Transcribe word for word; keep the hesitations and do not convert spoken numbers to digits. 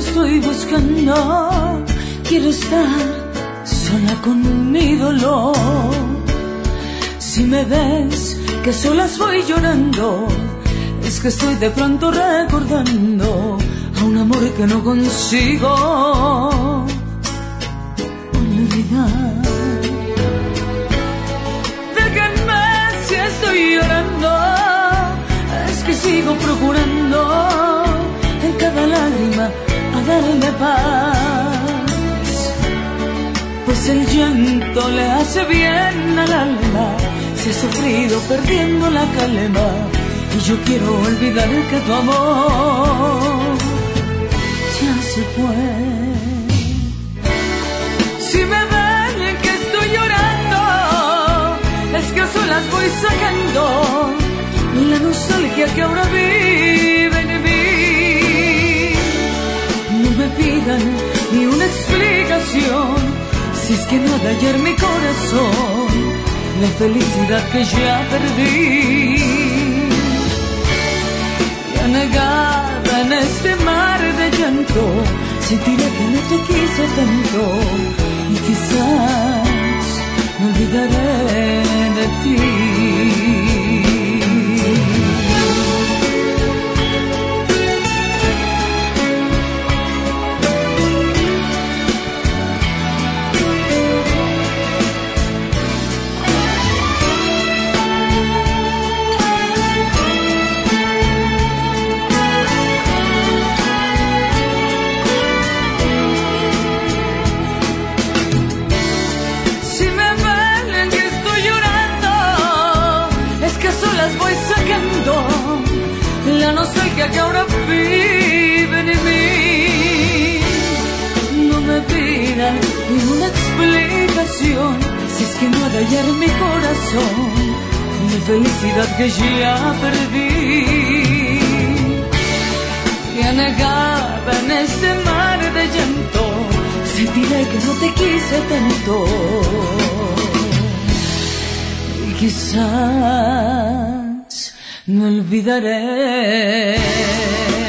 estoy buscando, quiero estar sola con mi dolor. Si me ves que solas voy llorando, es que estoy de pronto recordando a un amor que no consigo olvidar. Déjenme si estoy llorando, es que sigo procurando en cada lágrima a darle paz, pues el llanto le hace bien al alma, si he sufrido perdiendo la calma, y yo quiero olvidar que tu amor ya se fue. Si me ven que estoy llorando, es que a solas voy sacando la nostalgia que ahora vive en mí. No me pidan ni una explicación, si es que no ha de hallar mi corazón la felicidad que ya perdí. Y anegada en este mar de llanto, sentiré que no te quise tanto, y quizás me olvidaré de ti. La nostalgia que ahora vive en mí. No me pidan ninguna explicación, si es que no ha de hallar mi corazón la felicidad que ya perdí. Y anegada en este mar de llanto, sentiré que no te quise tanto, y quizás me olvidaré